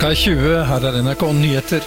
20, her NRK Nyheter.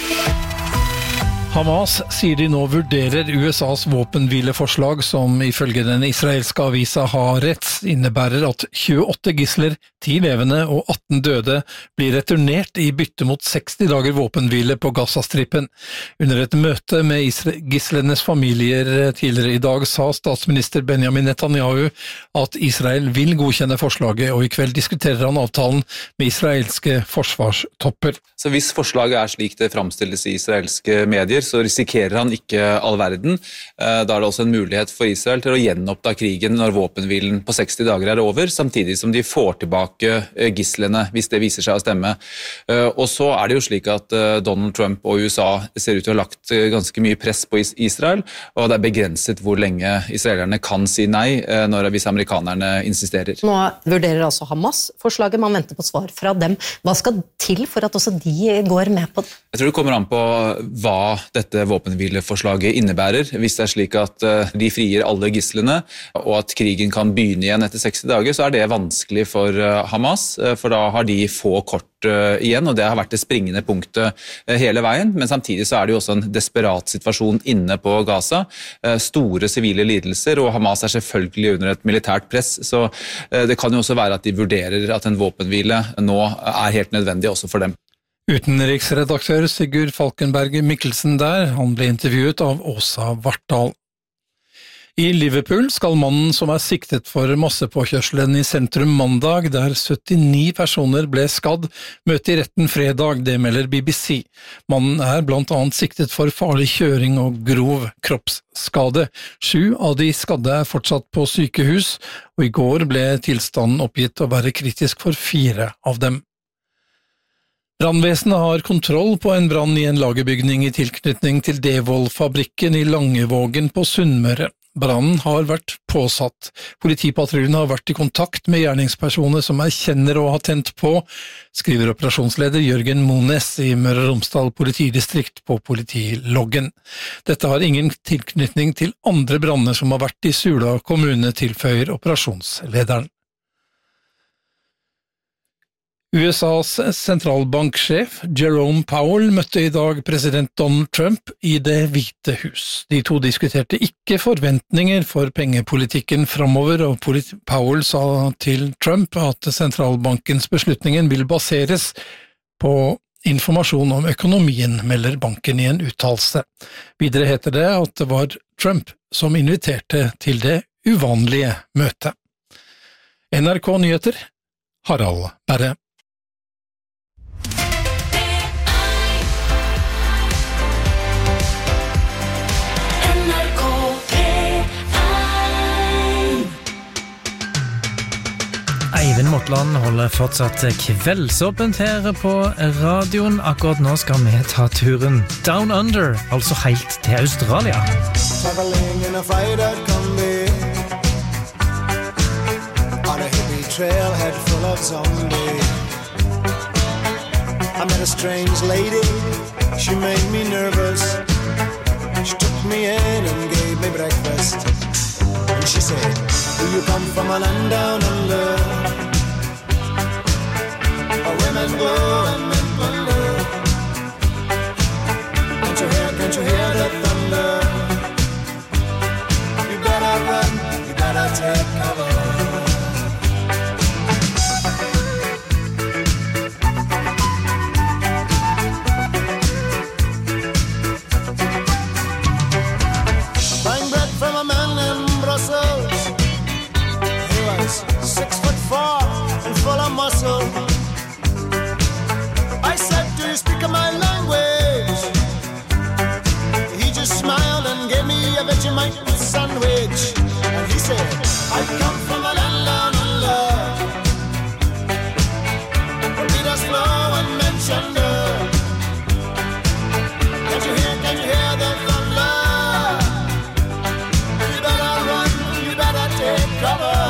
Hamas sier de nå vurderer USAs våpenhvileforslag som ifølge den israelske avisa Haaretz innebærer at 28 gisler, 10 levende og 18 døde blir returnert i bytte mot 60 dager våpenhvile på Gazastrippen. Under et møte med gislenes familier tidligere i dag sa statsminister Benjamin Netanyahu at Israel vil godkjenne forslaget, og i kveld diskuterer han avtalen med israelske forsvarstopper. Så hvis forslaget slik det framstilles i israelske medier, så risikerer han ikke all verden. Da det også en mulighet for Israel til å gjenoppta krigen når våpenhvilen på 60 dager over, samtidig som de får tilbake gislene, hvis det viser seg å stemme. Og så det jo slik at Donald Trump og USA ser ut til å ha lagt ganske mye press på Israel, og det begrenset hvor lenge israelerne kan si nei hvis amerikanerne insisterer. Nå vurderer altså Hamas forslaget, man venter på svar fra dem. Hva skal til for at også de går med på det? Jeg tror det kommer an på hva dette våpenhvileforslaget innebærer. Hvis det slik at de frier alle gislene, og at krigen kan begynne igjen etter 60 dager, så det vanskelig for Hamas, for da har de få kort igjen, og det har vært det springende punktet hele veien, men samtidig så det jo også en desperat situasjon inne på Gaza. Store sivile lidelser, og Hamas selvfølgelig under et militært press, så det kan jo også være at de vurderer at en våpenhvile nå helt nødvendig også for dem. Utenriksredaktør Sigurd Falkenberg Mikkelsen der, han ble intervjuet av Åsa Vartdal. I Liverpool skal mannen som siktet for massepåkjørselen i sentrum mandag, der 79 personer ble skadd, møte i retten fredag, det melder BBC. Mannen blant annet siktet for farlig kjøring og grov kroppsskade. 7 av de skadde fortsatt på sykehus, og i går ble tilstanden oppgitt å være kritisk for 4 av dem. Brannvesenet har kontroll på en brann i en lagerbygning i tilknytning til Devold-fabrikken i Langevågen på Sunnmøre. Brannen har vært påsatt. Politipatruljen har vært i kontakt med gjerningspersoner som kjenner å ha tent på, skriver operasjonsleder Jørgen Mones i Møre og Romsdal politidistrikt på politiloggen. Dette har ingen tilknytning til andre branner som har vært i Sula kommune, tilføyer operasjonslederen. USAs sentralbanksjef Jerome Powell møtte i dag president Donald Trump i Det hvite hus. De to diskuterte ikke forventninger for pengepolitikken framover, og Powell sa til Trump at sentralbankens beslutninger vil baseres på informasjon om økonomien, melder banken i en uttalelse. Videre heter det at det var Trump som inviterte til det uvanlige møtet. NRK Nyheter, Harald Berre. Eivind Motland holder fortsatt kveldsåpent her på radioen. Akkurat nå skal vi ta turen Down Under, altså helt til Australia. Traveling in a freighter combi on a hippie trailhead full of zombies. I met a strange lady, she made me nervous. She took me in and gave me breakfast. And she said, do you come from a land down under? Where women go and men wonder. Can't you hear the thunder? You better run, you better take cover. Buying bread from a man in Brussels. He was 6'4" and full of muscle. I said, do you speak my language? He just smiled and gave me a Vegemite sandwich. And he said, I come from a land down under, where Peter's flow and mentioned her. Can't you hear the thunder? You better run, you better take cover.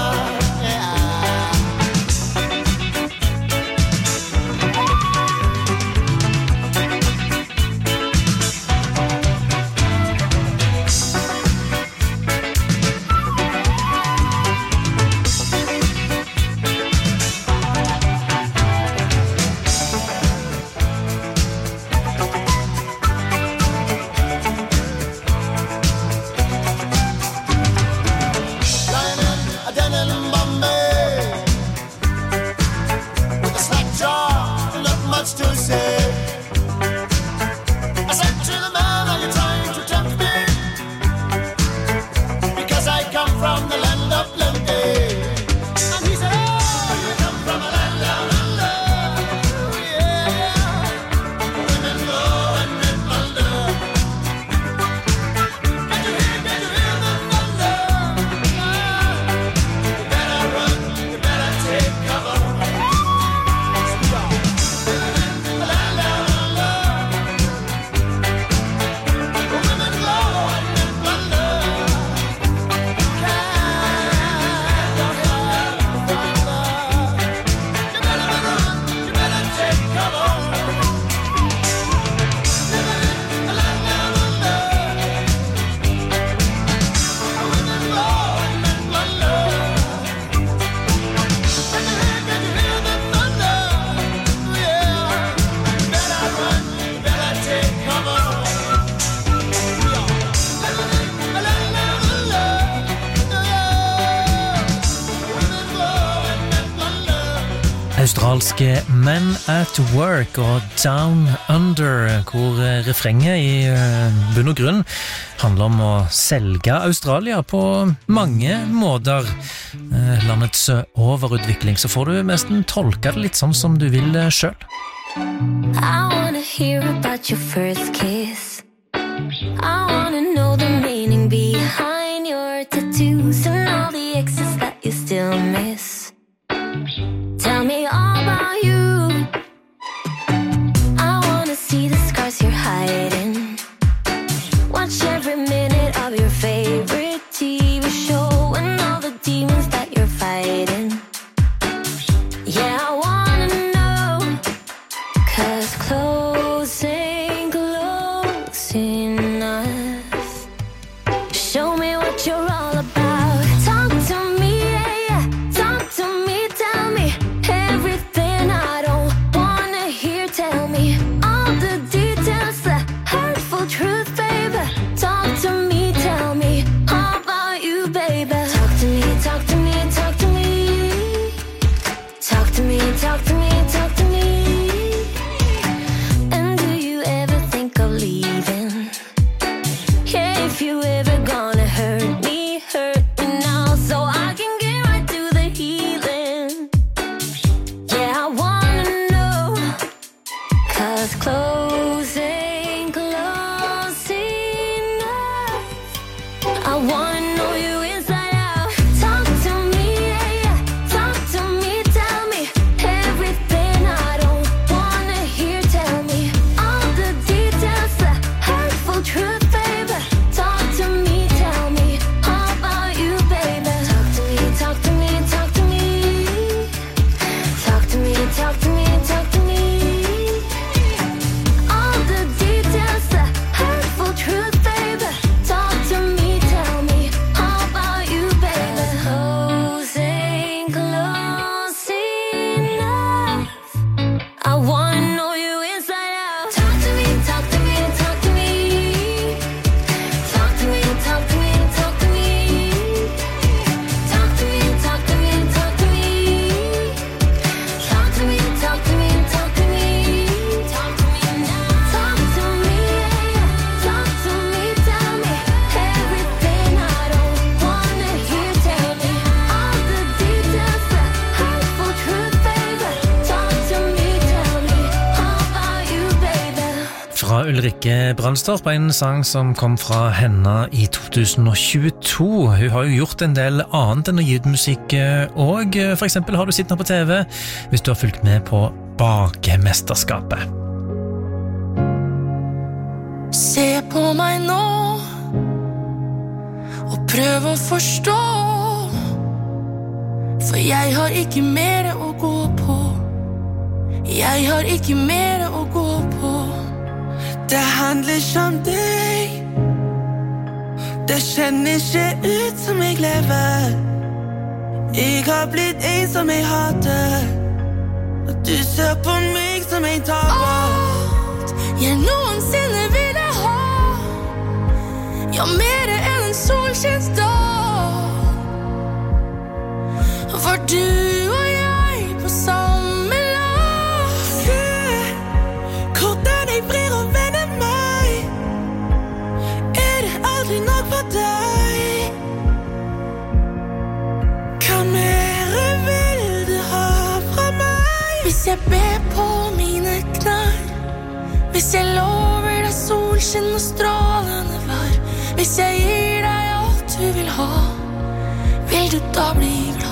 Australske Men at Work og Down Under, hvor refrenget i bunn og grunn handler om å selge Australia på mange måter. Landets overutvikling, så får du nesten tolke det litt sånn som du vil selv. I wanna hear about your first kiss. I wanna know the meaning behind your tattoos and all the exes that you still miss. Tell me all about you. I wanna see the scars you're hiding. Watch every minute of your favorite TV show and all the demons that you're fighting. Yeah, I wanna know, 'cause close ain't close enough. Show me what you're all about. Talk to me, yeah, talk to me, tell me everything I don't wanna hear. Tell me all the details, the hurtful truth, baby. Talk to me, tell me all about you, baby. Talk to me, talk to me, talk to me. Talk to me, talk to me, talk to me. And do you ever think of leaving? Yeah, if you ever gonna hurt me now, so I can get right to the healing. Yeah, I wanna know, 'cause close ain't close enough. I wanna know you inside out. Talk to me, yeah, talk to me, tell me everything I don't wanna hear. Tell me all the details, the hurtful truth, baby. Talk to me, tell me all about you, baby. Talk to me, talk to me, talk to me. Talk to me, talk to me, talk to me. All the details, the hurtful truth, baby. Talk to me, tell me all about you, baby. Close ain't close enough. I wanna know you inside out. Talk to me, talk to me, talk to me. Talk to me, talk to me, talk to me. Talk to me, talk to me, talk to me. Talk to me, talk to me, talk to me. Talk to me now. Talk to me, yeah. Talk to me, tell me everything I don't wanna hear. Tell me all the details, the hurtful truth, baby. Talk to me, tell me all about you, baby. Fra Ulrikke Brandstorp, en sang som kom fra henne i 2022. Hun har jo gjort en del annet enn å gi ut musikk, og for eksempel har du sittet på TV hvis du har fulgt med på Bakemesterskapet. Se på meg nå og prøv å forstå, for jeg har ikke mer å gå på. Jeg har ikke mer å gå på. Det handler ikke om deg. Det kjenner ikke ut som jeg lever. Jeg har blitt en som jeg hater, og du ser på meg som en taper. Alt jeg noensinne ville ha, ja, mer enn en solskinnsdag. Var du og jeg på samme lag? Se hvordan jeg vrir og vender meg. Er det aldri nok for deg? Hva mer vil du ha fra meg? Hvis jeg ber på mine knær, hvis jeg lover deg solskinn og strålende vær, hvis jeg gir deg alt du vil ha, vil du da bli glad?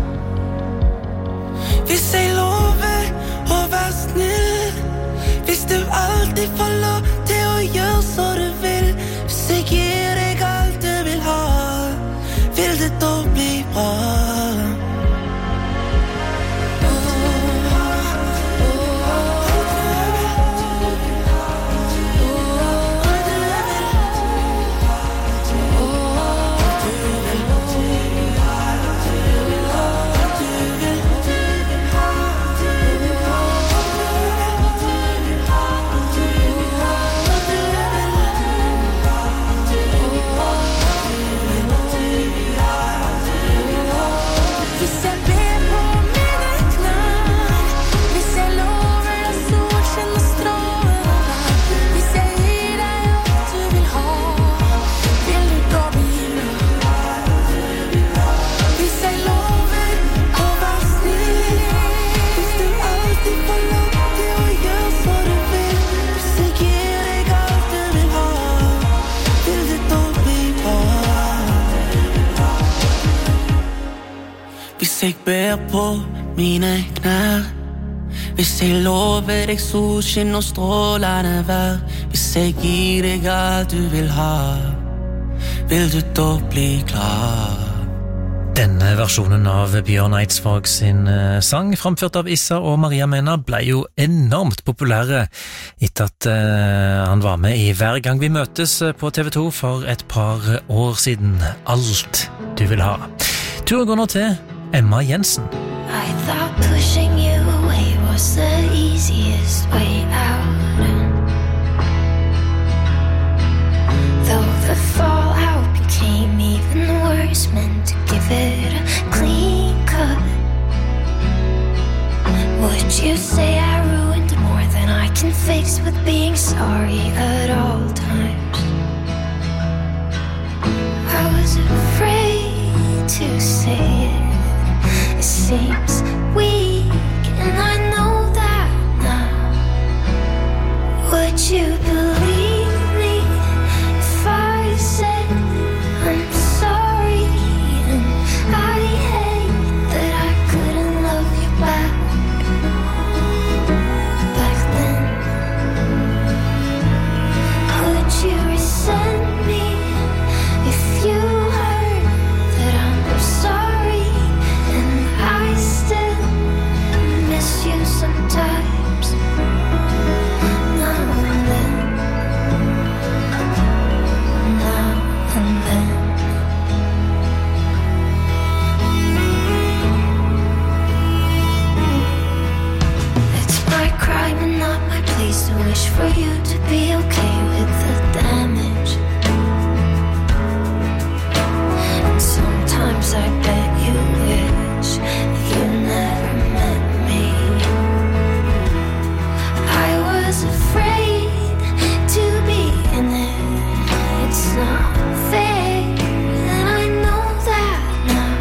Hvis jeg lover å være snill, hvis du alltid får lov til å gjøre så du vil, hvis jeg gir deg alt du vil ha, vil det da bli bra? Hvis jeg ber på mine knær, hvis jeg lover deg solskinn og strålende vær, hvis jeg gir deg alt du vil ha, vil du da bli glad? Denne versjonen av Bjørn Eidsvåg sin sang, framført av Issa og Maria Mena, ble jo enormt populære etter at han var med i Hver gang vi møtes på TV 2 for et par år siden. Alt du vil ha. Turen går nå til Emma Jensen. I thought pushing you away was the easiest way out. Though the fallout became even worse, meant to give it a clean cut. Would you say I ruined more than I can fix with being sorry at all times? I was afraid to say it. It seems weak, and I know that now. Would you believe me if I said I'm sorry? And I hate that I couldn't love you back then. Would you resent me if you heard that I'm sorry? I still miss you sometimes, now and then, now and then. It's my crime and not my place to wish for you to be okay with the damage. And sometimes I bet you wish you never met me. I was afraid to be in it. It's not fair, and I know that now.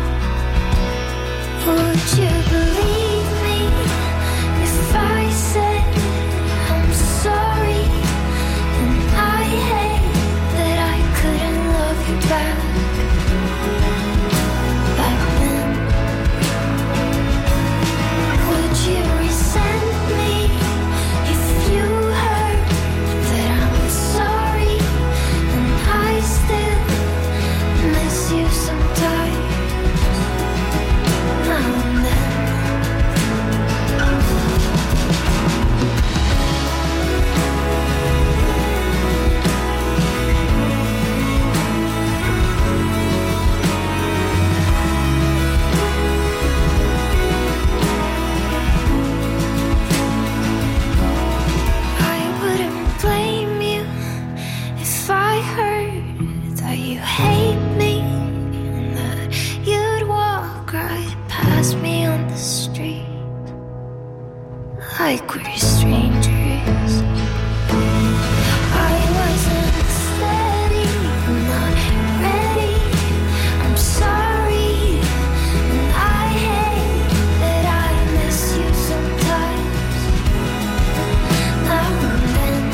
Would you believe me if I said I'm sorry? And I hate that I couldn't love you back then. Would you resent me if you heard that I'm sorry? And I still miss you sometimes, now and then. I wouldn't blame you if I heard that you hate me and that you'd walk right past me on the street like we're strangers. I wasn't steady, not ready. I'm sorry, and I hate that I miss you sometimes, now and then,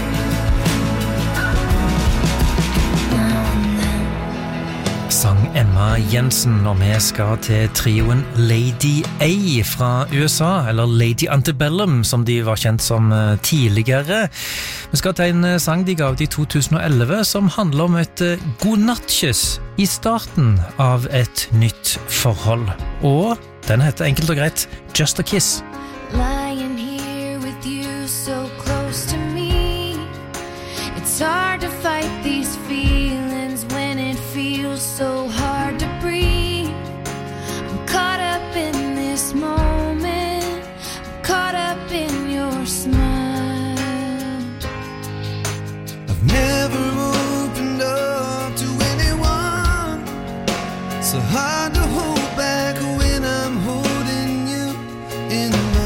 now and then. Sang Emma Jensen, og vi skal til trioen Lady A fra USA, eller Lady Antebellum, som de var kjent som tidligere. Vi skal til en sang de ga ut i 2011, som handler om et godnattkyss i starten av et nytt forhold. Og den heter enkelt og greit Just a Kiss. Lying here with you so close to me, it's hard to fight these feelings when it feels so hard to breathe. I'm caught up in this moment, I'm caught up in your smile. I've never opened up to anyone, so hard to hold back when I'm holding you in my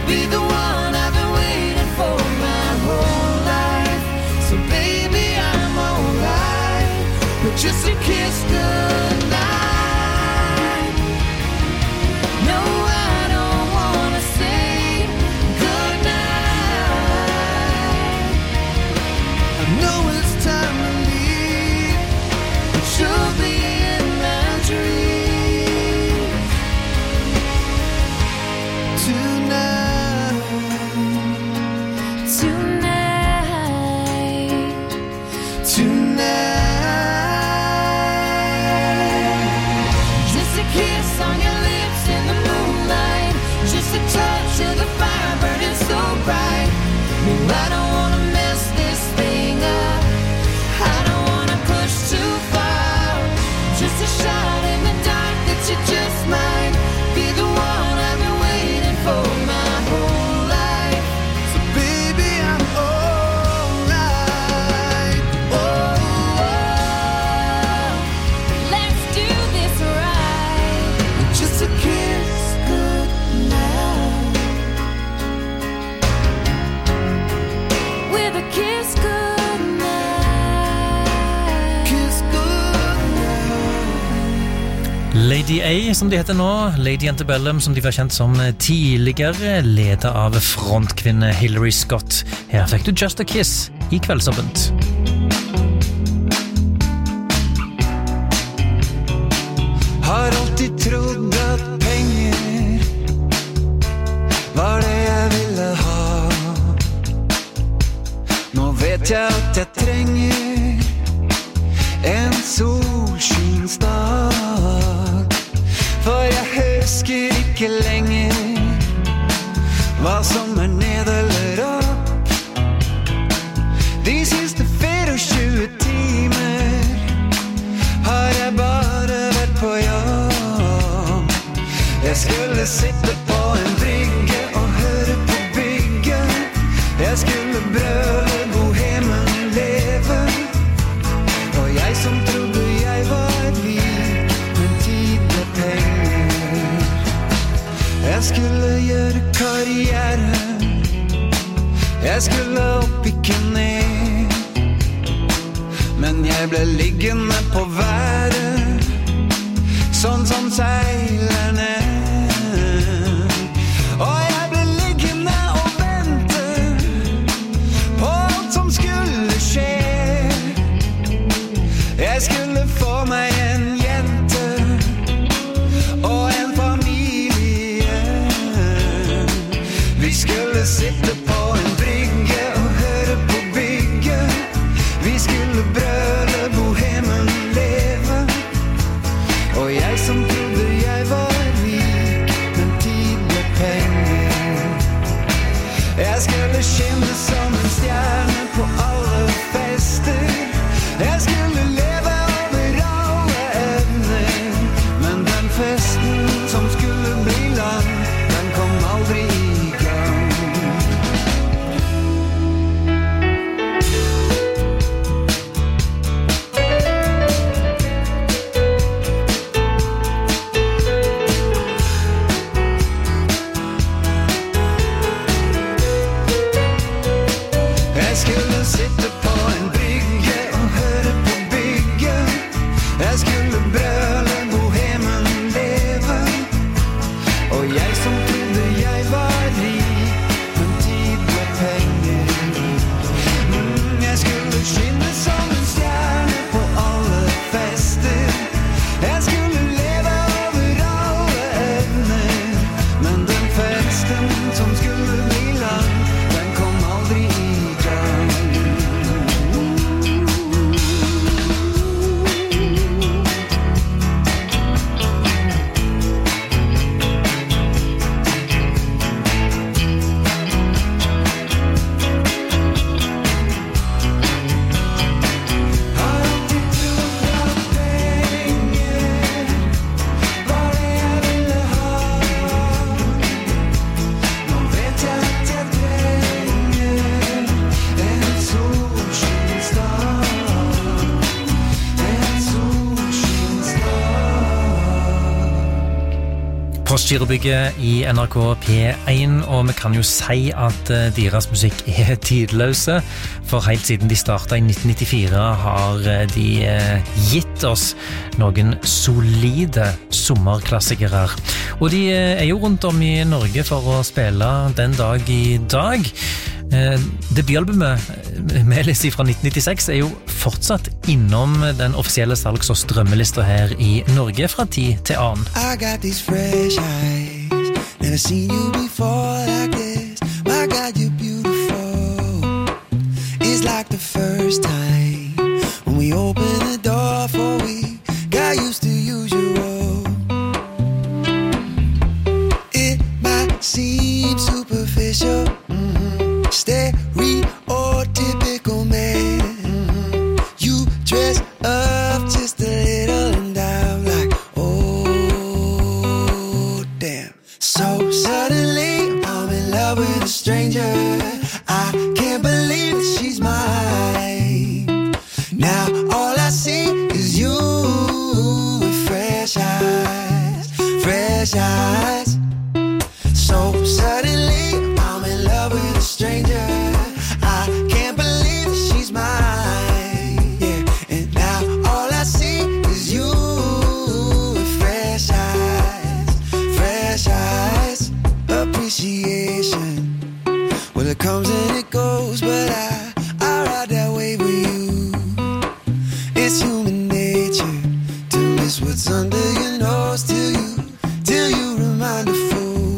be the one I've been waiting for my whole life. So baby, I'm alright with just a kiss goodnight. No, I don't wanna say goodnight. I know it's time to leave, but you'll be in my dreams tonight. Just a kiss on your lips in the moonlight, just a touch of the fire burning so bright. No, I don't wanna mess this thing up, I don't wanna push too far. Just a shot in the dark that you just might be the one I've been waiting for my whole life. So baby, I'm alright. Let's do this right. Just a kiss goodnight. With a kiss goodnight. Kiss goodnight. Lady A, som de heter nå, Lady Antebellum, som de var kjent som tidligere, ledet av frontkvinne Hillary Scott. Her fikk du Just a Kiss i Kveldsåpent. Har alltid trodd at penger var det jeg ville ha. Nå vet jeg at jeg trenger en solskynsdag. For jeg husker ikke lenger hva som ned eller opp. De siste 24 timer har jeg bare vært på jobb. Jeg skulle sitte på en brygge og høre på bygget. Jeg skulle brøle bohemen leve. Og jeg som trodde jeg var rik, men tid med penger. Jeg skulle gjøre karriere, jeg skulle opp, ikke ned. Men jeg ble liggende på været, sånn som seilerne. Og jeg ble liggende og vente på alt som skulle skje. Jeg skulle få meg en jente og en familie. Vi skulle sitte på en brygge og høre på bygget. Vi skulle brøle bohemen leve. Og jeg som trodde jeg var Postgirobygget i NRK P1, og vi kan jo si at deres musikk tidløse, for helt siden de startet i 1994 har de gitt oss noen solide sommerklassikere. Og de jo rundt om i Norge for å spille den dag i dag. Debutalbumet Melis fra 1996 jo fortsatt innom den offisielle salgs- og strømmelista her i Norge fra tid til annen. I got these fresh eyes, never seen you before like this. My God, you're beautiful. It's like the first time when we opened the door for we got used to usual. It might seem superficial, stereotypical man. You dress up just a little and I'm like, oh damn. So suddenly I'm in love with a stranger. I can't believe that she's mine. Now all I see is you with fresh eyes, fresh eyes. So suddenly I'm in love with a stranger. I can't believe that she's mine. Yeah, and now all I see is you with fresh eyes, fresh eyes. Appreciation, well it comes and it goes, but I ride that wave with you. It's human nature to miss what's under your nose till you remind a fool.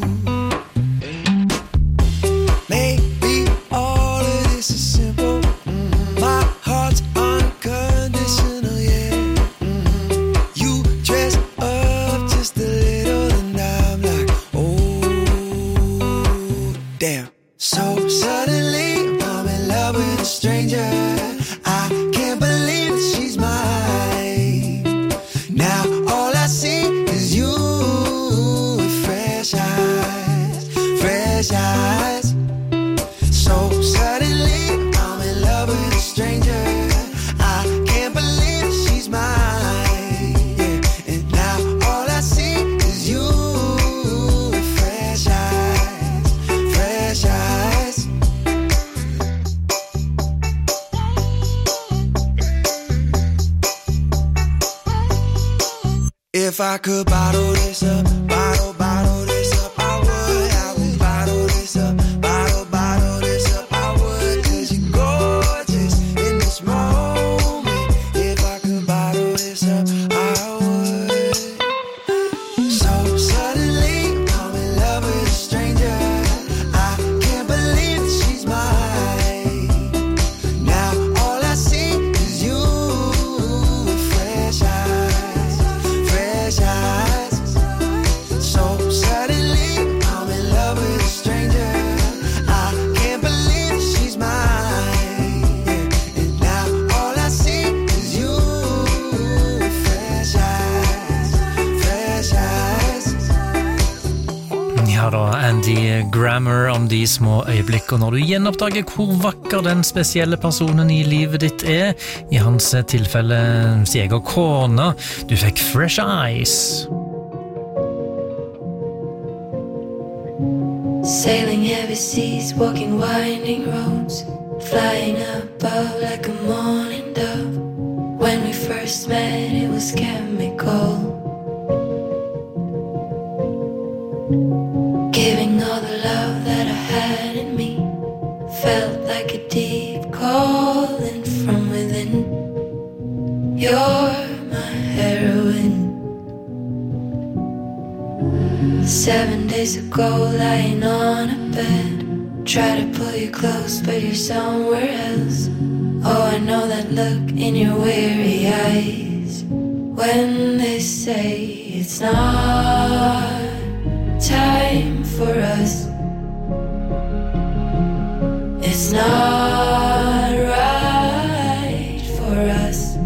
Maybe all of this is simple. My heart's unconditional, yeah. You dress up just a little and I'm like, oh damn. So suddenly I'm in love with a stranger. I can't believe that she's mine. Now all I see is you with fresh eyes, fresh eyes. So suddenly I'm in love with a stranger. I can't believe that she's mine. Yeah, and now all I see is you with fresh eyes, fresh eyes. If I could bottle this up, bottle this up, I would bottle this up, bottle this up, I would. 'Cause you're gorgeous in this moment. If I could bottle this up, I would. So suddenly I'm in love with a stranger. I can't believe that she's mine. Now all I see is you with fresh eyes, fresh eyes. So suddenly I'm in love with a stranger. I can't believe that she's mine. Yeah, and now all I see is you with fresh eyes, fresh eyes. Ja da, Andy Grammer om de små øyeblikk, og når du gjenoppdager hvor vakker den spesielle personen i livet ditt i hans tilfelle sier jeg kona, du fikk fresh eyes. Sailing heavy seas, walking winding roads, flying above like a morning dove. When we first met, it was chemical. Giving all the love that I had in me, felt like a deep calling from within. You're my heroine. 7 days ago, lying on a bed, try to pull you close, but you're somewhere else. Oh, I know that look in your weary eyes when they say it's not time for us. It's not right for us.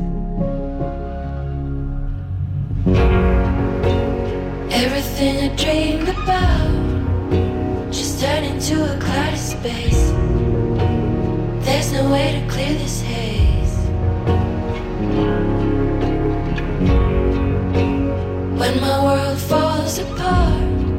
Everything I dreamed about just turned into a cloudy space. There's no way to clear this haze. When my world falls apart,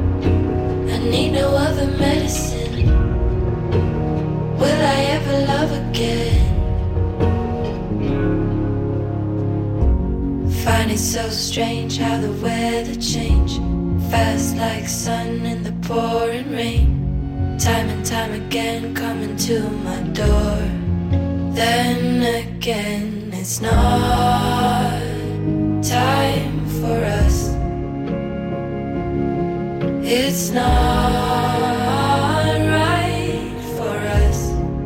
Find it so strange how the weather change, fast like sun in the pouring rain. Time and time again coming to my door. Then again it's not time for us. It's not right for us.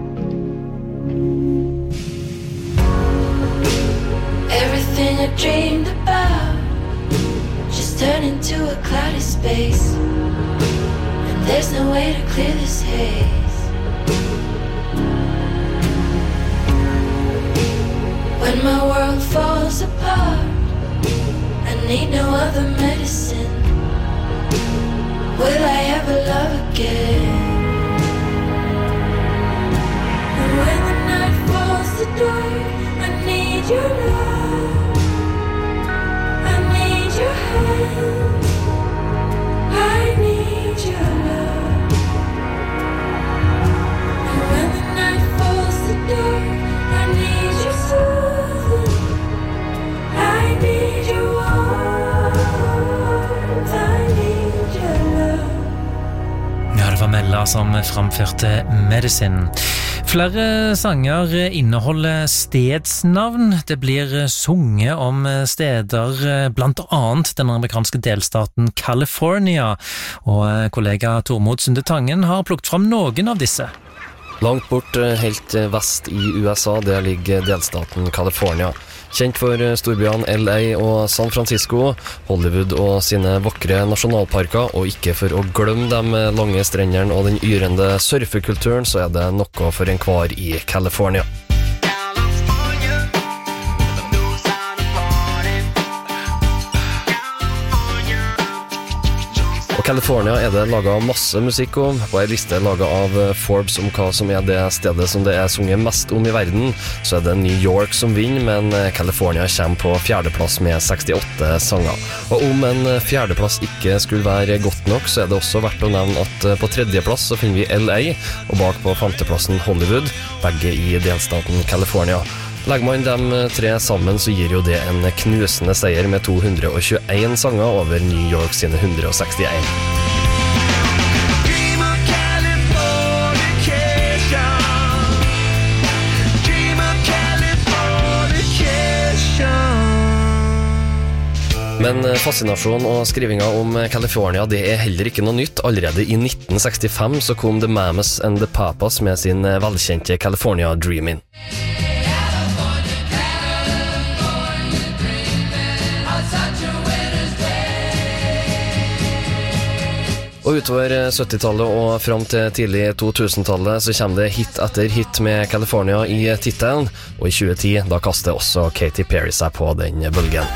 Everything I dreamed about just turned into a cloudy space, and there's no way to clear this haze. When my world falls apart, I need no other medicine. Will I ever love again? And when the night falls to dark, I need your love, I need your hand, I need your love. And when the night falls to dark, I need your soothing, I need your warmth, I need your love. Ja, det var Mella som framførte Medicine. Flere sanger inneholder stedsnavn. Det blir sunget om steder, blant annet den amerikanske delstaten California, og kollega Tormod Sunde Tangen har plukket fram noen av disse. Langt bort, helt vest i USA, der ligger delstaten California. Kjent for storbyene LA og San Francisco, Hollywood og sine vakre nasjonalparker, og ikke for å glemme de lange strendene og den yrende surfekulturen, så det noe for en hver i California. California det laget masse musikk om, på en liste laget av Forbes om hva som det stedet som det sunget mest om i verden, så det New York som vinner, men California kommer på fjerdeplass med 68 sanger. Og om en fjerdeplass ikke skulle være godt nok, så det også verdt å nevne at på tredjeplass så finner vi LA, og bak på femteplassen Hollywood, begge i delstaten California. Legger man de tre sammen, så gir jo det en knusende seier med 221 sanger over New York sine 161. Men fascinasjon og skrivinga om California, det heller ikke noe nytt. Allerede i 1965 så kom The Mamas and the Papas med sin velkjente California Dreamin'. Og utover 70-tallet og frem til tidlig 2000-tallet så kommer det hit etter hit med California i titelen, og i 2010 da kaster også Katy Perry seg på den bølgen.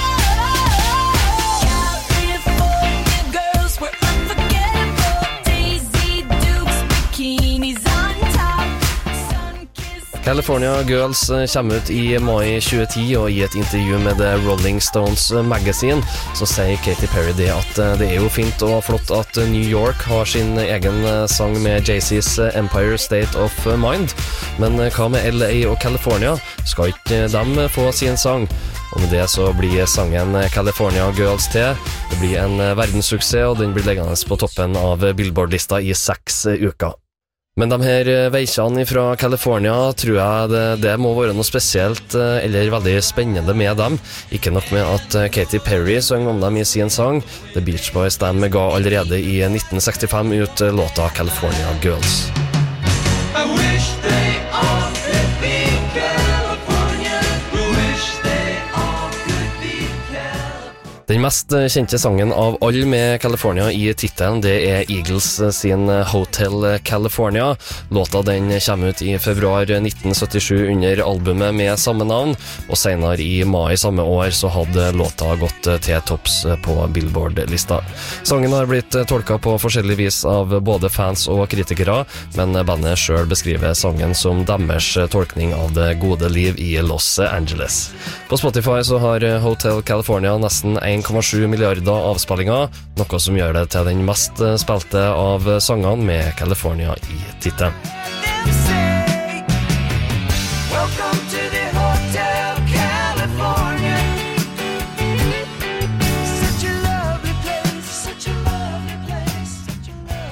California Girls kommer ut i mai 2010, og i et intervju med The Rolling Stones Magazine så sier Katy Perry det at det jo fint og flott at New York har sin egen sang med Jay-Z's Empire State of Mind, men hva med LA og California? Skal ikke de få sin sang? Og med det så blir sangen California Girls til. Det blir en verdenssuksess, og den blir liggende på toppen av Billboard-lista i 6 uker. Men de her veikene fra California tror jeg det må være noe spesielt eller veldig spennende med dem. Ikke nok med at Katy Perry sang om dem i sin sang. The Beach Boys ga allerede i 1965 ut låta California Girls. I wish they all could be California. I wish they all could be California. Den mest kjente sangen av alle med California i titelen, det Eagles sin Hotel California. Låta den kommer ut i februar 1977 under albumet med samme navn, og senere i mai samme år så hadde låta gått til topps på Billboard-lista. Sangen har blitt tolket på forskjellig vis av både fans og kritikere, men bandet selv beskriver sangen som deres tolkning av det gode liv i Los Angeles. På Spotify så har Hotel California nesten 1,7 milliarder avspillinger, noe som gjør det til den mest spilte av sangene med California i titelen. Welcome to the Hotel California.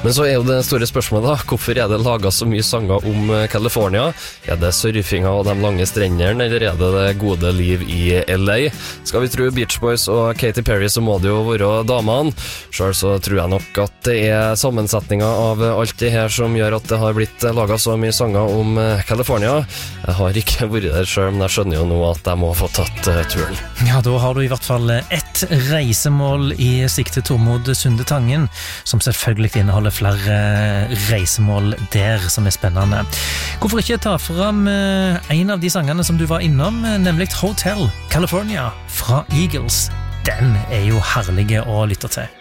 Men så jo det store spørsmålet da, hvorfor det laget så mye sanger om California? Det surfinga og de lange strendene, eller det gode liv i LA? Skal vi tro Beach Boys og Katy Perry, så må det jo være damene. Selv så tror jeg nok at det sammensetninga av alt det her som gjør at det har blitt laget så mye sanger om California. Jeg har ikke vært der selv, men jeg skjønner jo nå at jeg må få tatt turen. Ja, da har du i hvert fall ett reisemål i sikte Tormod Sunde Tangen, som selvfølgelig inneholder flere reisemål der som spennende. Hvorfor ikke ta fram en av de sangene som du var innom, nemlig Hotel California fra Eagles. Den jo herlig å lytte til.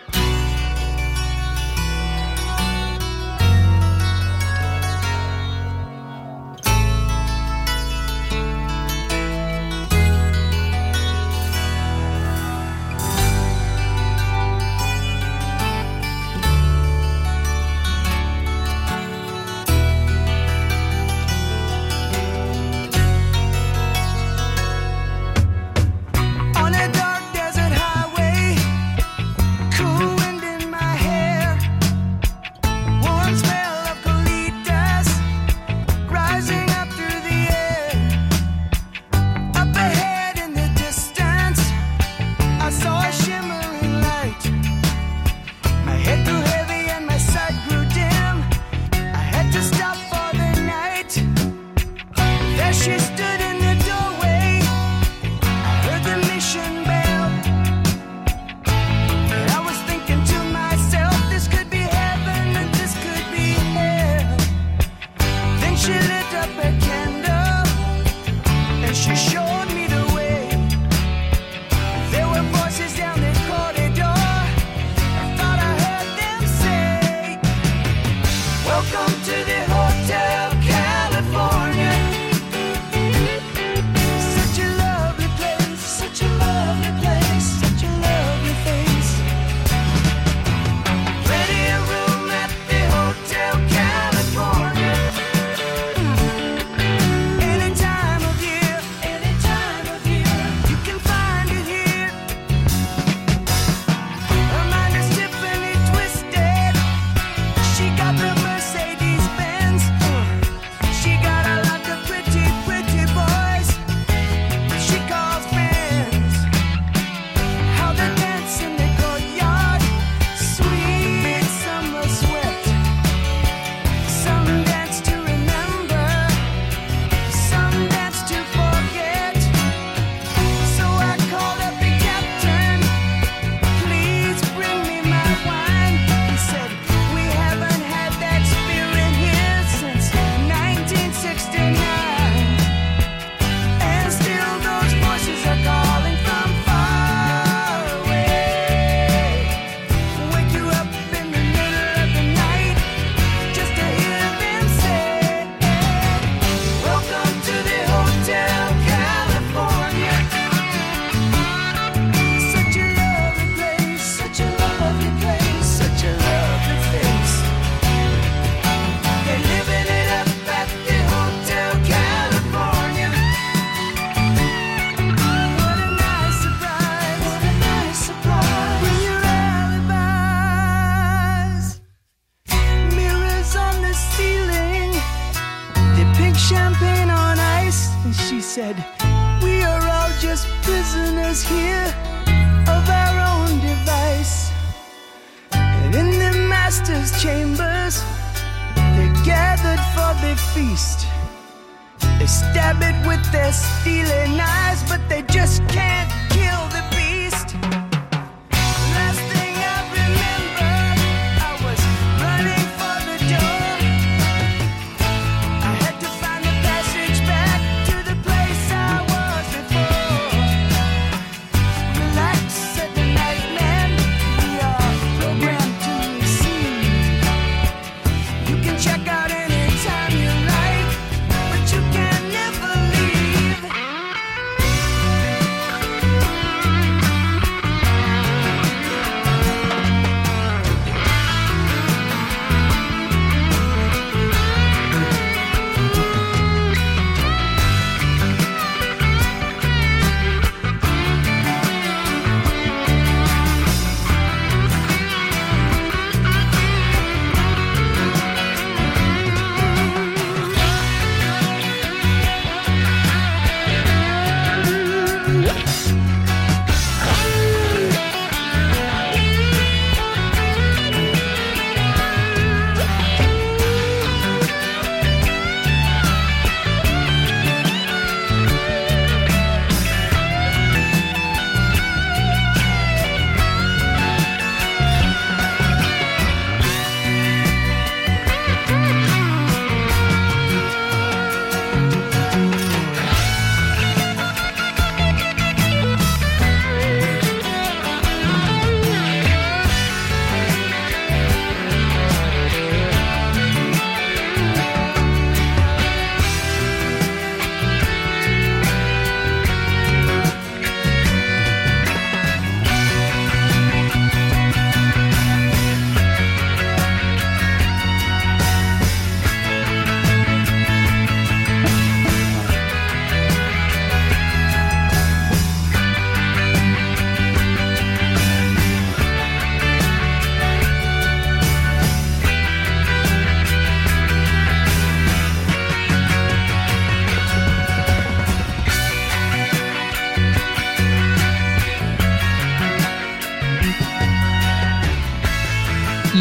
said, we are all just prisoners here of our own device. And in the master's chambers, they're gathered for their feast. They stab it with their steely knives, but they just can't kill the beast. Last thing I remember, I was running for the door. I had to find the passage back to the place I was before. Relax, said the night man, we are programmed to receive. You can check out anytime you like, but you can never leave.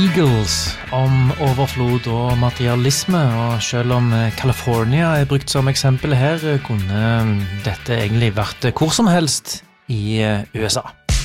Eagles om overflod og materialisme, og selv om California brukt som eksempel her, kunne dette egentlig vært hvor som helst i USA.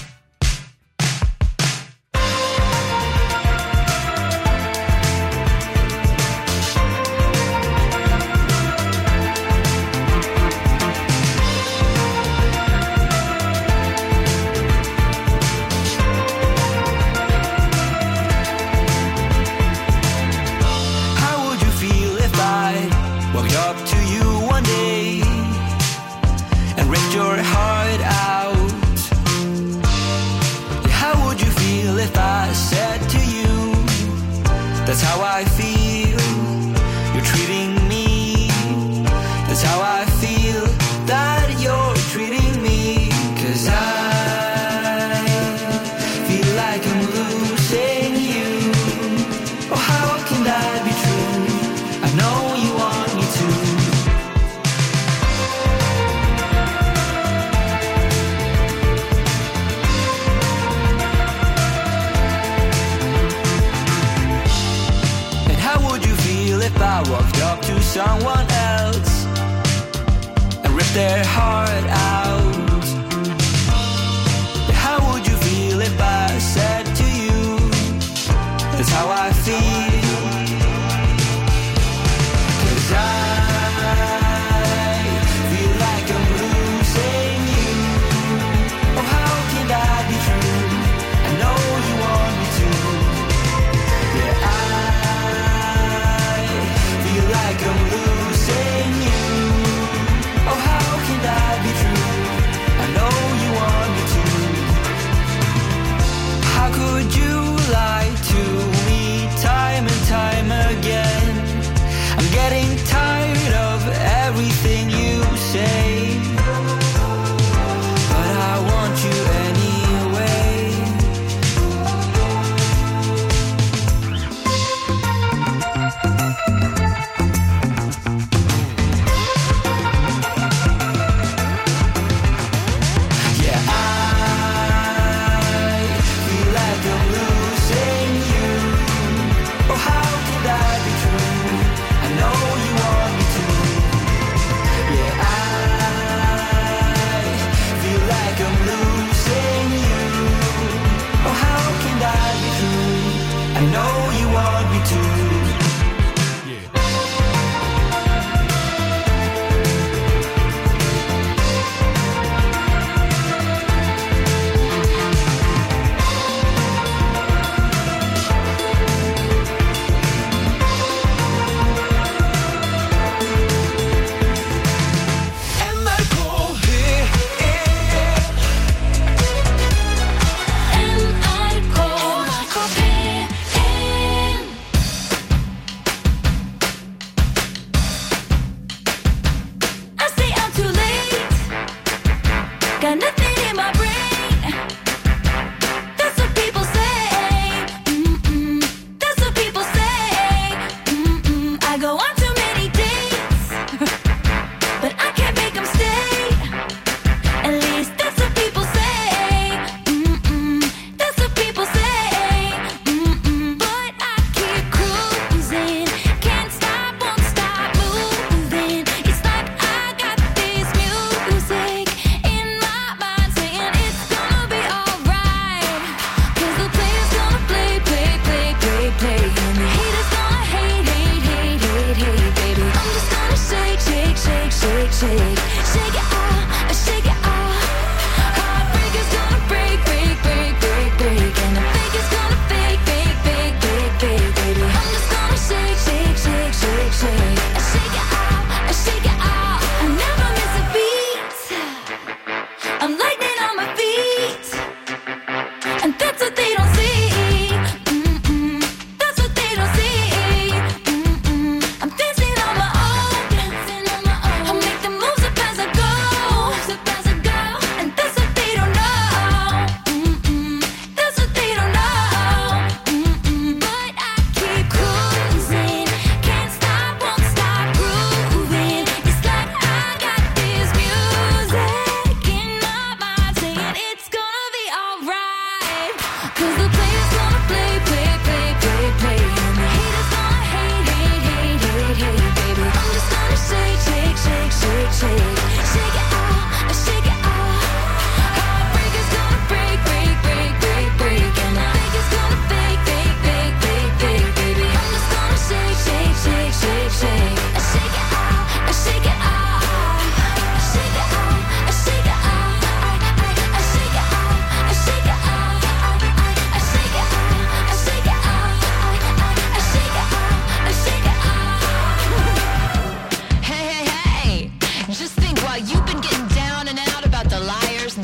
That's how I feel. You're treating me. That's how I feel that you're treating me. 'Cause I feel like I'm losing you. Oh, how can that be true? I know you want me to.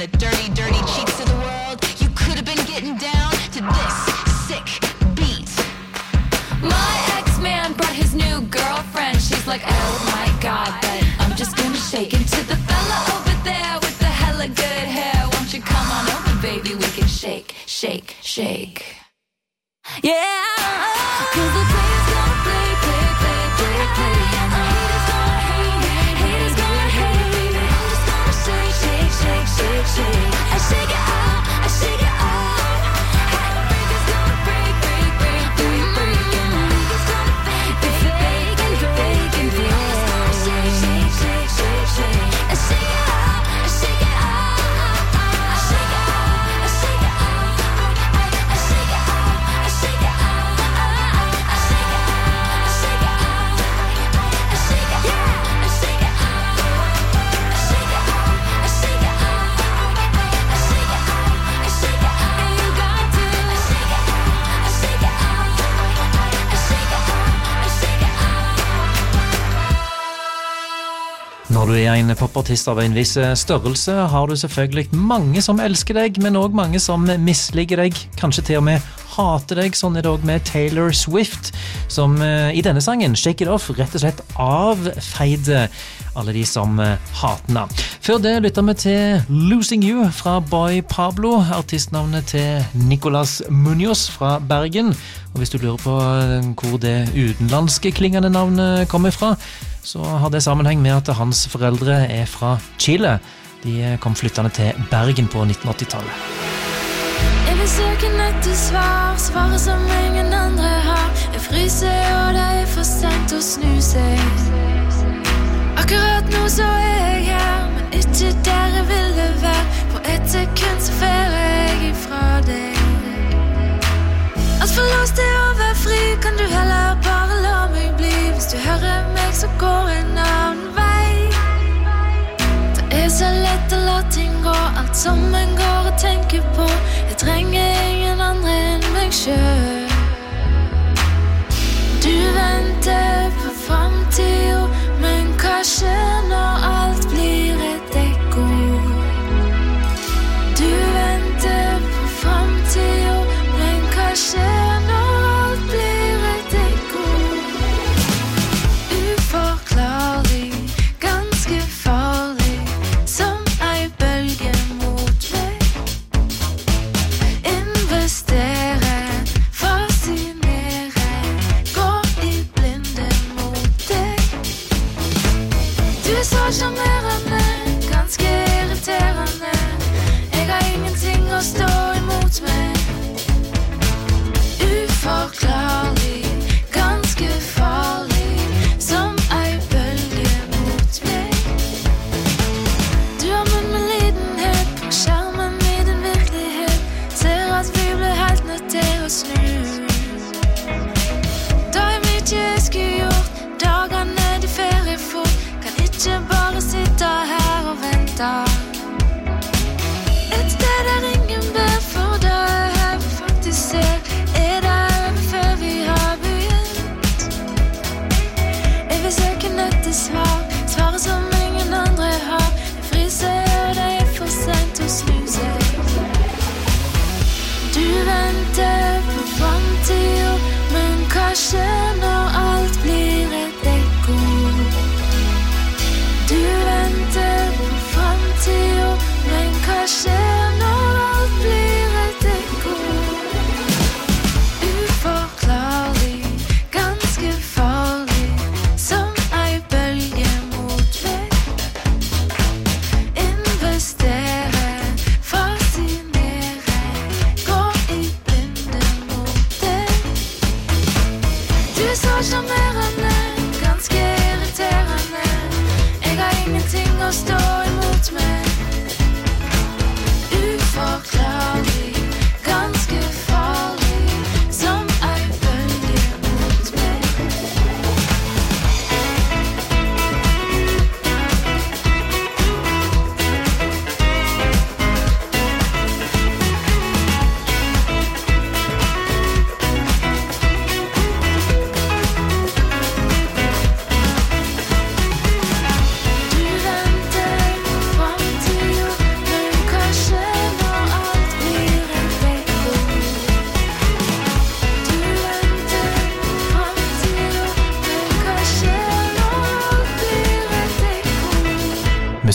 the dirty, dirty cheeks of the world, you could have been getting down to this sick beat. My ex-man brought his new girlfriend. She's like, oh my God, but I'm just gonna shake into the fella over there with the hella good hair. Won't you come on over, baby? We can shake, shake, shake. Yeah, 'cause the player's gonna play, play, play, play, play. And the haters gonna hate, haters gonna hate. I'm just gonna shake, shake, shake, shake, shake. I shake it out, I shake it out. And the breaker's gonna break, break, break, break, break. And the leaguer's gonna fake, fake, fake, and fake, and fake. I'm just gonna shake, shake, shake, shake, shake. I shake it out, I shake it out. I shake it out, I shake it out. I shake it out, I shake it out. I shake it out, I shake it out. I shake it out, I shake it out. I shake it out, I shake it out. I shake it out, I shake it out. And you got to. I shake it out, I shake it out. I shake it out, I shake it out. Når du en popartist av en viss størrelse, har du selvfølgelig mange som elsker deg, men også mange som misliker deg, kanskje til og med hater deg. Sånn det også med Taylor Swift, som i denne sangen, Shake It Off, rett og slett avfeide alle de som hater henne. Før det lytter vi til Losing You fra Boy Pablo, artistnavnet til Nicolas Munoz fra Bergen. Og hvis du lurer på hvor det utenlandske klingende navnet kommer fra, så har det sammenheng med at hans foreldre fra Chile. De kom flyttende til Bergen på 1980-tallet. Jeg vil søke etter svar, svaret som ingen andre har. Jeg fryser og det for sent å snu seg. Akkurat nå så jeg her, men ikke der jeg ville være. På et sekund så færer jeg ifra deg. Alt for låst til å være fri, kan du heller bare la meg bli. Hvis du hører meg så går en annen vei. Det så lett å la ting gå, alt som en går og tenker på. Jeg trenger ingen andre enn meg selv. Du venter på fremtiden, men hva skjer når alt blir et ekko? Du venter på fremtiden, men hva skjer når alt blir et ekko? Uforklarlig, ganske farlig, som ei bølge mot meg. Investere, fascinere, gå i blinde mot deg. Du er så charmerende, ganske irriterende. Jeg har ingenting å stå imot meg. Uforklarlig, ganske farlig, som ei bølge mot meg. Du har munn med lidenhet på skjermen i din virkelighet. Ser at vi ble helt nødt til å snu. Da er mye jeg skulle gjort, dagene de ferie fort. Kan ikke bare sitte her og vente. Et sted der ingen ber for da jeg faktisk ser. Er det over før vi har begynt? Jeg vil søke etter svar, svaret som ingen andre har. Jeg fryser og det er for sent å snu seg. Du venter på fremtiden, men hva skjer når alt blir et ekko? Du venter på fremtiden, men hva skjer når alt blir et ekko? Uforklarlig, ganske farlig, som ei bølge mot meg. Investere,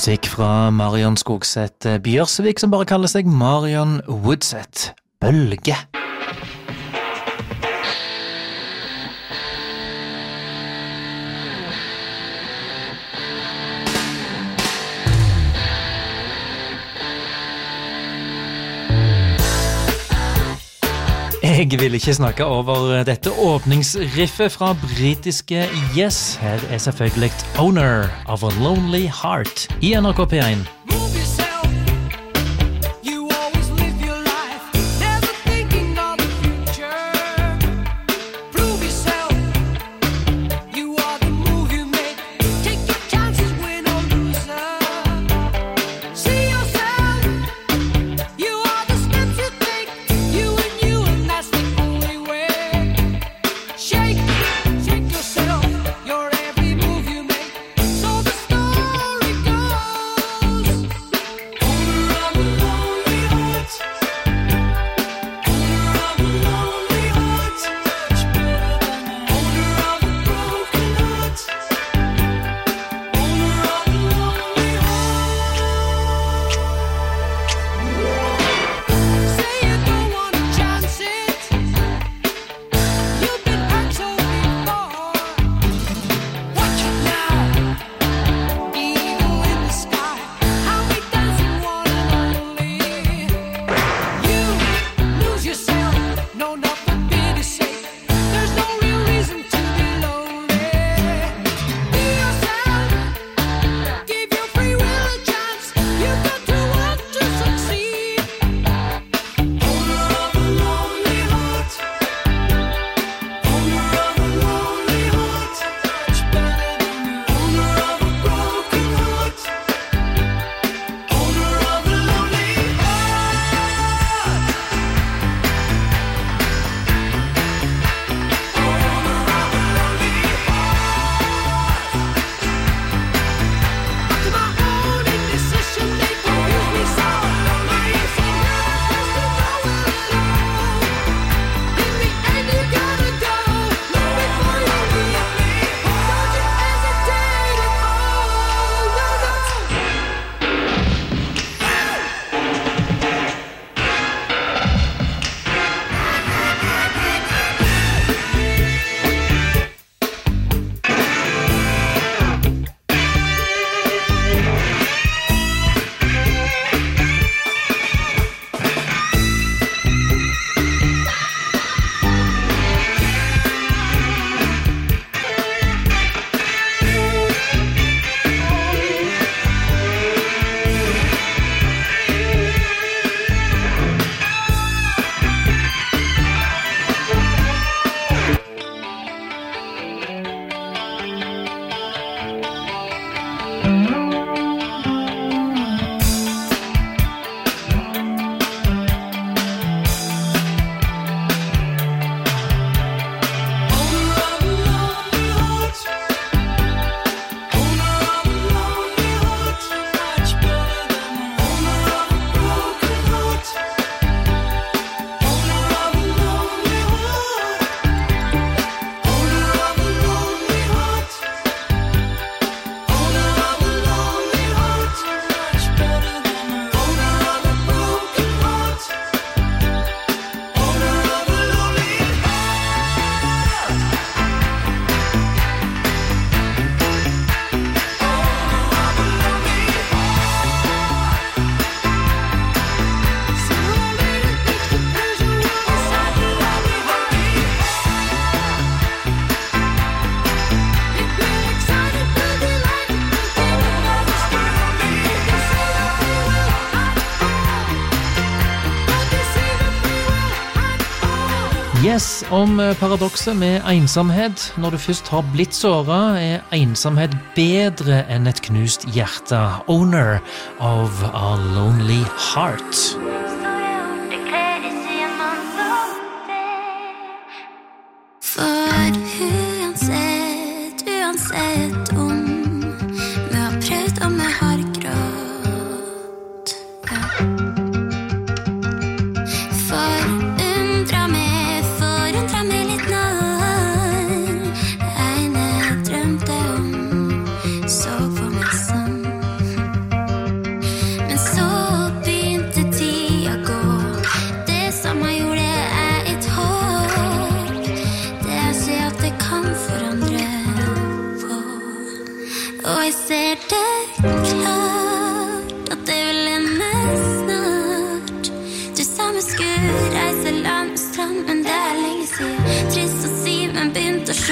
Musikk fra Marion Skogseth Bjørsvik, som bare kaller seg Marion Woodseth. Bølge. Jeg vil ikke snakke over dette åpningsriffet fra britiske Yes. Her selvfølgelig Owner of a Lonely Heart I NRK P1. Yes, om paradokset med ensomhet. Når du først har blitt såret, ensomhet bedre enn et knust hjerte. Owner of a Lonely Heart. For uansett om vi har prøvd og vi har grått, ja. Forundra meg litt når jeg drømte om, så for meg sånn.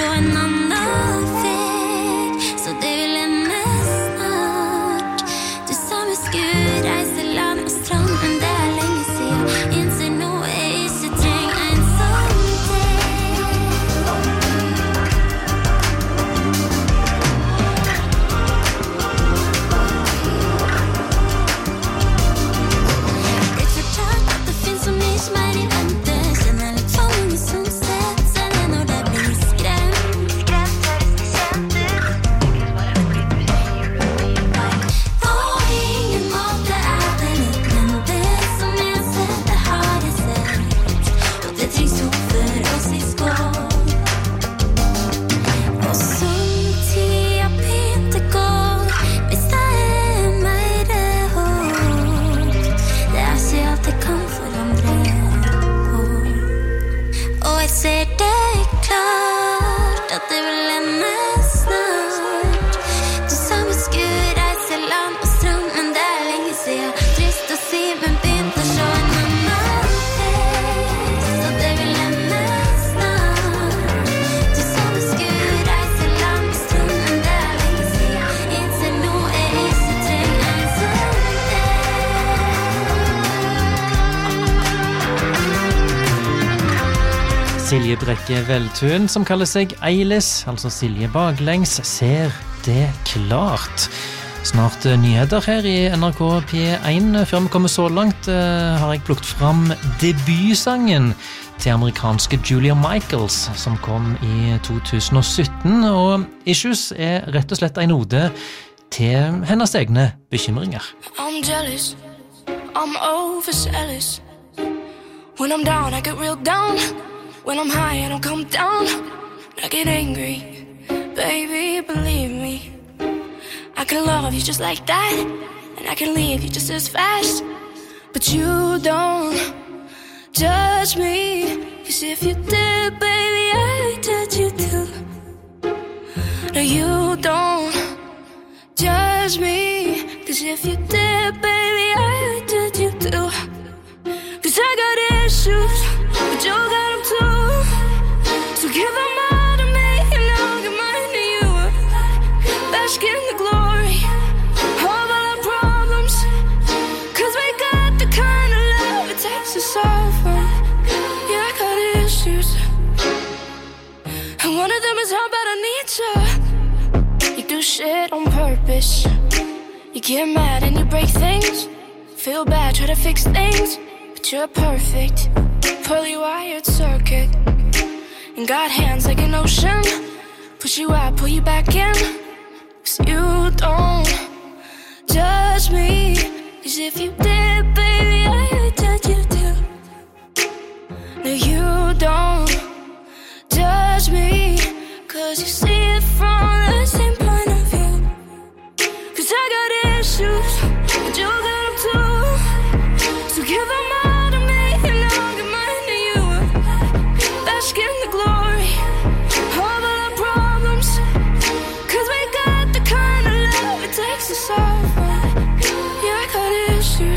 en annan väg. Så det vill hända snart. Du sa vi skulle reise land och strand, men det är länge sedan. Inte nog är så träng en sån Det är klart att det finns så mycket som är i väntan. Känner litt for mange som setter det når det blir skremt. Skremt høres det kjent ut. På ingen måte er det litt, men det som jeg har sett, det har jeg sett. Og det trengs to for oss i skål. Og som tida begynte går, hvis det er mer håp, det er ikke alt jeg kan forandre på. Og jeg ser det klart at det vil ende snart. Du sa vi skulle reise land og strand, men det er lenge siden. Trist å si, men begynte å se en annen vei. Så det vil ende snart. Du sa vi skulle reise land og strand, men det er lenge siden. Innser nå jeg ikke trenger en sånn Silje Brekke Veltun, som kaller seg Eilis, altså Silje Baklengs, ser det klart. Snart nyheter her i NRK P1. Før vi kommer så langt, har jeg plukket fram debutsangen til amerikanske Julia Michaels, som kom i 2017, og Issues er rett og slett en ode til hennes egne bekymringer. I'm jealous, I'm overzealous. When I'm down, I get real down. When I'm high, I don't come down. I get angry, baby, believe me. I can love you just like that, and I can leave you just as fast. But you don't judge me, 'cause if you did, baby, I'd judge you too. No, you don't judge me, 'cause if you did, baby, I'd judge you too. 'Cause I got issues, but you got them too. So give them all to me, and I'll give mine to you. Bask in the glory of all our problems, 'cause we got the kind of love it takes to solve them. Yeah, I got issues, and one of them is how bad I need you. You do shit on purpose. You get mad and you break things. Feel bad, try to fix things, but you're perfect. Poorly wired circuit, and got hands like an ocean. Push you out, pull you back in. 'Cause you don't judge me, 'cause if you did, baby, I'd judge you too. No, you don't judge me, 'cause you see it from the same point of view. 'Cause I got issues, but you got them too. So give them all to me, and I'll give mine to you. Bask in the glory of all our problems, 'cause we got the kind of love it takes to solve them. Yeah, I got issues,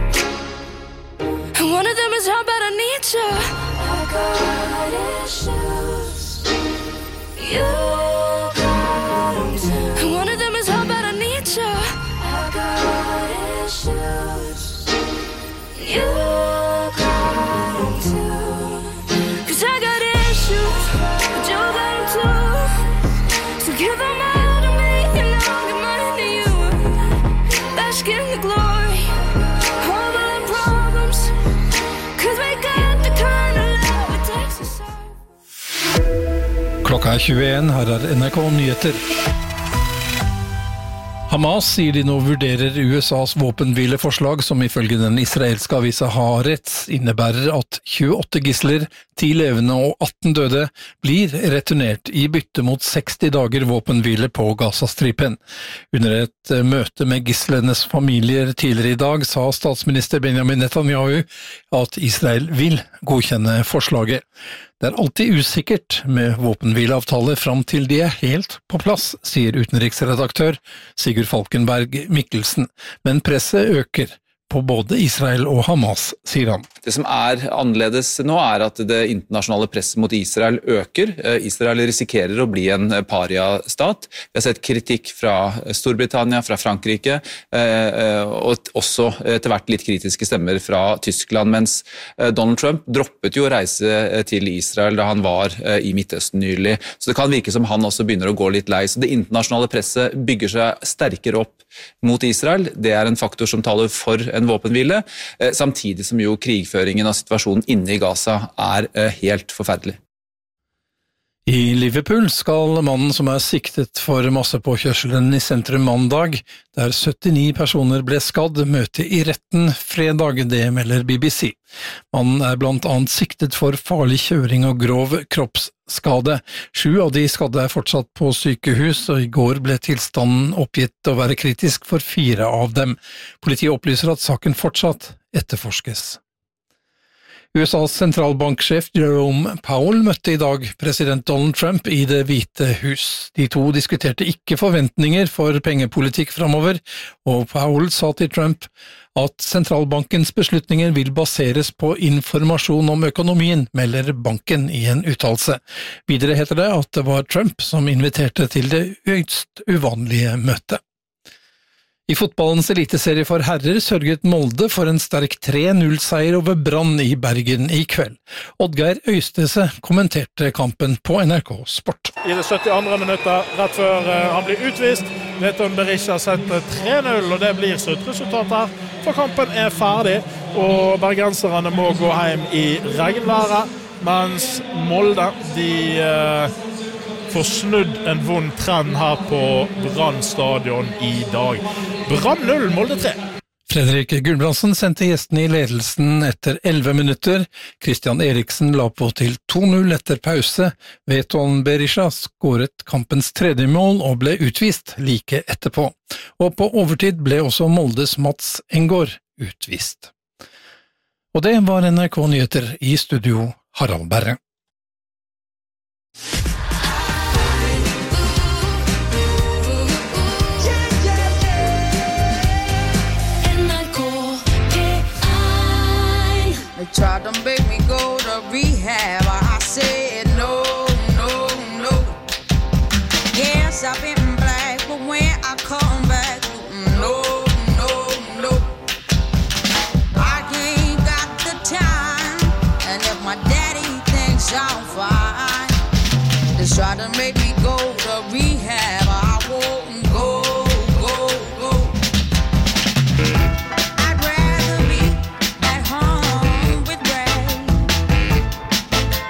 and one of them is how bad I need you. I got issues, you got them too. And one of them is how bad I need you. I got issues, you got them too. 'Cause I got issues, but you got them too. So give them all to me, and I'll give mine to you. Bask in the glory of all our problems, 'cause we got the kind of love it takes to solve. Klokka er 21, her er NRK Nyheter. Hamas sier de nå vurderer USAs våpenhvileforslag, som ifølge den israelske avisa Haaretz innebærer at 28 gisler, 10 levende og 18 døde, blir returnert i bytte mot 60 dager våpenhvile på Gazastripen. Under et møte med gislenes familier tidligere i dag sa statsminister Benjamin Netanyahu at Israel vil godkjenne forslaget. Det er alltid usikkert med våpenhvileavtaler fram til de er helt på plass, sier utenriksredaktør Sigurd Falkenberg Mikkelsen, men presset øker på både Israel og Hamas, sier han. Det som annerledes nå at det internasjonale presset mot Israel øker. Israel risikerer å bli en paria-stat. Vi har sett kritikk fra Storbritannia, fra Frankrike, og også etter hvert litt kritiske stemmer fra Tyskland, mens Donald Trump droppet jo å reise til Israel da han var i Midtøsten nylig. Så det kan virke som han også begynner å gå litt lei. Så det internasjonale presset bygger seg sterkere opp mot Israel. Det en faktor som taler for en våpenhvile, samtidig som jo krigføringen av situasjonen inne i Gaza helt forferdelig. I Liverpool skal mannen som siktet for massepåkjørselen i sentrum mandag, der 79 personer ble skadd, møte i retten fredag, det melder BBC. Mannen blant annet siktet for farlig kjøring og grov kroppsskade. 7 av de skadde fortsatt på sykehus, og i går ble tilstanden oppgitt å være kritisk for 4 av dem. Politiet opplyser at saken fortsatt etterforskes. USAs sentralbanksjef Jerome Powell møtte i dag president Donald Trump i Det hvite hus. De to diskuterte ikke forventninger for pengepolitikk fremover, og Powell sa til Trump at sentralbankens beslutninger vil baseres på informasjon om økonomien, melder banken i en uttalelse. Videre heter det at det var Trump som inviterte til det høyst uvanlige møtet. I fotballens eliteserie for herrer sørget Molde for en sterk 3-0-seier over Brann i Bergen i kveld. Oddgeir Øystese kommenterte kampen på NRK Sport. I det 72. minuttet, rett før han blir utvist, Veton Berisha setter 3-0, og det blir sluttresultat her. For kampen ferdig, og bergenserne må gå hjem i regnværet, mens Molde, får snudd en vond trend her på Brann stadion i dag. Brann 0, Molde 3. Fredrik Gulbrandsen sendte gjestene i ledelsen etter 11 minutter. Christian Eriksen la på til 2-0 etter pause. Veton Berisha skåret kampens 3. mål og ble utvist like etterpå. Og på overtid ble også Moldes Mats Engård utvist. Og det var NRK Nyheter, i studio Harald Berre. They tried to make me go to rehab. I said no, no, no. Yes, I've been black, but when I come back, no, no, no. I ain't got the time, and if my daddy thinks I'm fine, they tried to make me go to rehab. I won't go. I'd rather be at home with Ray.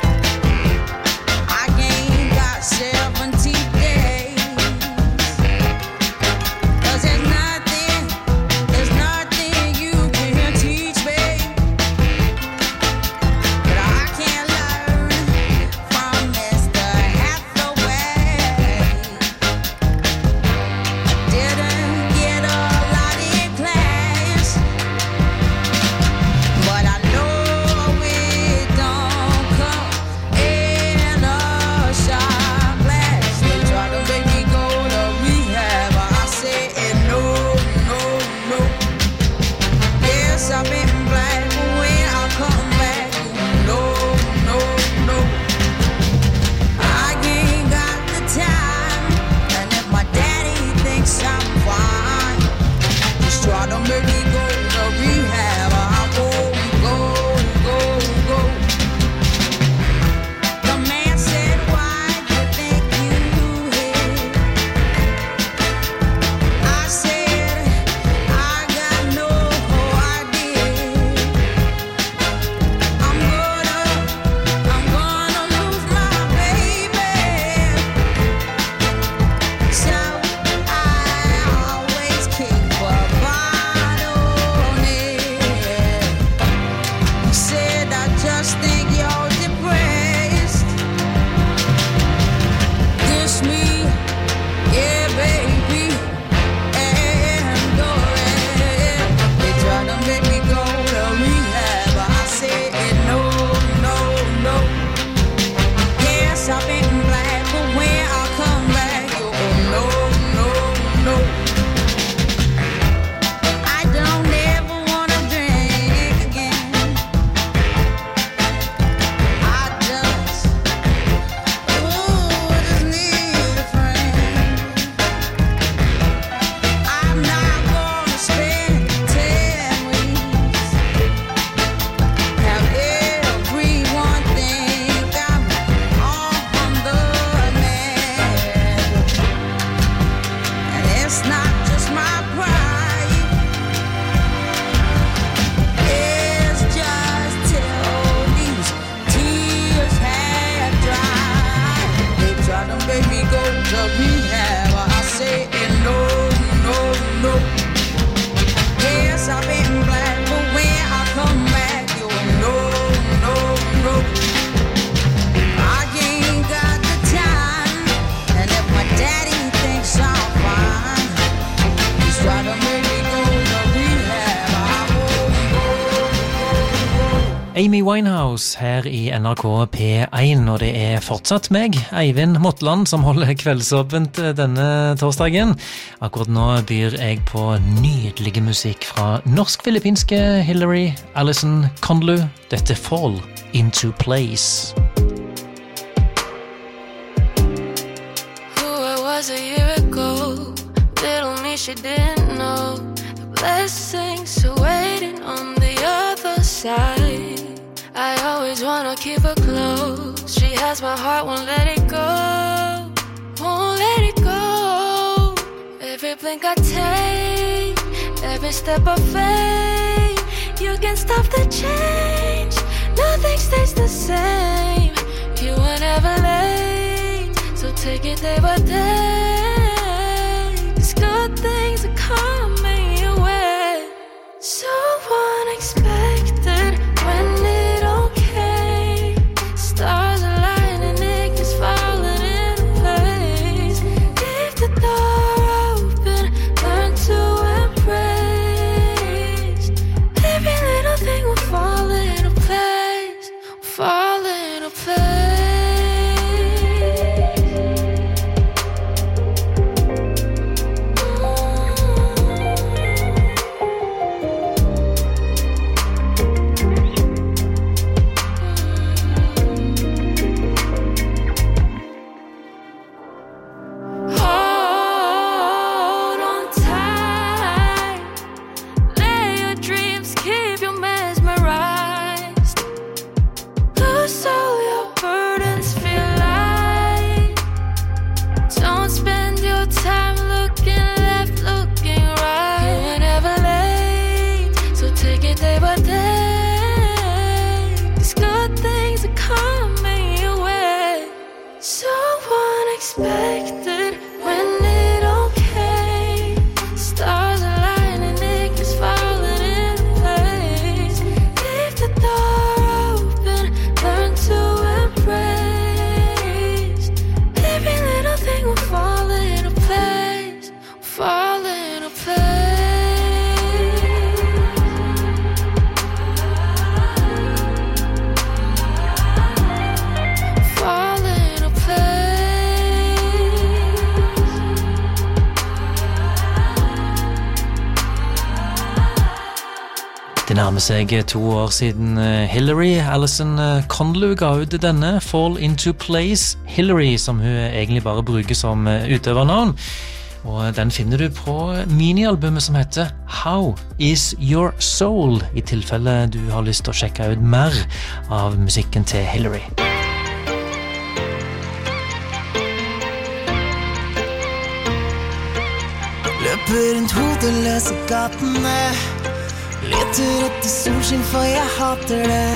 Amy Winehouse her i NRK P1, og det fortsatt meg, Eivind Motland, som holder kveldsåpent denne torsdagen. Akkurat nå byr jeg på nydelige musikk fra norsk-filippinske Hillary Alison Conlu. Dette Fall Into Place. Who I was a year ago, little me she didn't know. The blessings are waiting on the other side. I always wanna keep her close. She has my heart, won't let it go. Won't let it go. Every blink I take, every step I fake, you can't stop the change. Nothing stays the same. You were never late, so take it day by day. These good things are coming your way. So unexpected when it all came. Stars align and it keeps falling into place. Leave the door open, learn to embrace. Every little thing will fall into place, fall into place. Det nærmer seg 2 år siden Hillary Alison Conlu ga ut denne Fall Into Place. Hillary, som hun egentlig bare bruker som utøvernavn. Og den finner du på minialbumet som heter How Is Your Soul, i tilfelle du har lyst til å sjekke ut mer av musikken til Hillary. Løper rundt hodet, løser gatene. Leter etter solskinn, for jeg hater det.